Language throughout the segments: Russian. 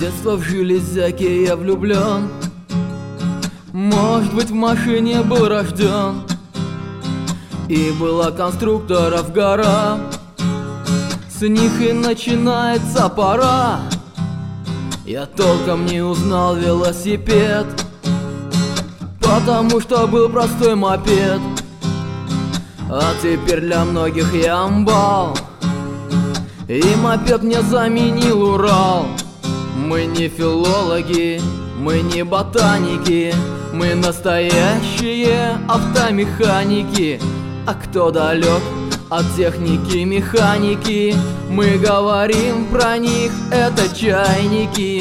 детства в железяке я влюблен. Может быть, в машине был рожден. И была конструкторов гора. С них и начинается пора. Я толком не узнал велосипед, потому что был простой мопед. А теперь для многих я амбал, и мопед мне заменил Урал. Мы не филологи, мы не ботаники, мы настоящие автомеханики. А кто далек от техники механики, мы говорим про них, это чайники.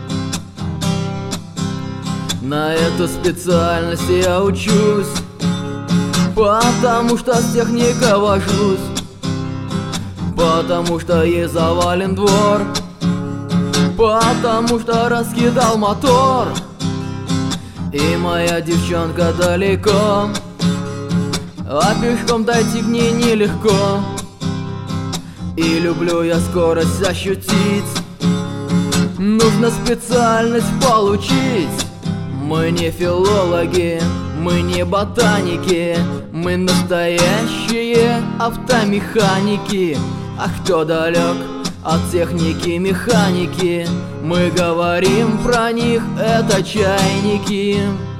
На эту специальность я учусь, потому что с техникой вожусь, потому что ей завален двор, потому что раскидал мотор. И моя девчонка далеко, а пешком дойти к ней нелегко. И люблю я скорость ощутить, нужно специальность получить. Мы не филологи, мы не ботаники, мы настоящие автомеханики. А кто далек от техники механики, мы говорим про них, это чайники.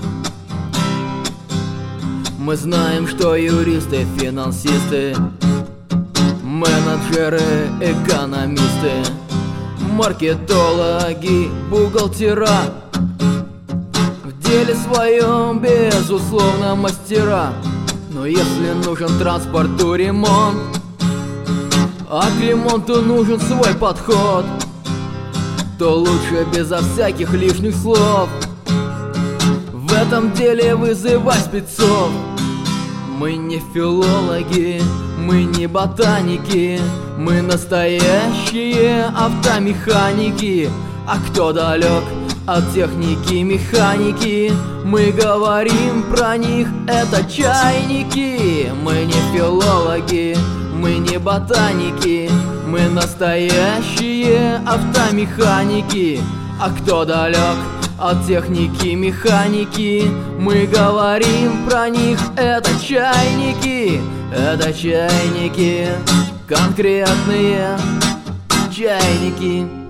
Мы знаем, что юристы, финансисты, менеджеры, экономисты, маркетологи, бухгалтера в деле своем, безусловно, мастера. Но если нужен транспорту ремонт, а к ремонту нужен свой подход, то лучше безо всяких лишних слов в этом деле вызывай спецов. Мы не филологи, мы не ботаники, мы настоящие автомеханики. А кто далек от техники механики, мы говорим про них, это чайники. Мы не филологи, мы не ботаники, мы настоящие автомеханики. А кто далек от техники механики, мы говорим про них, это чайники. Это чайники, конкретные чайники.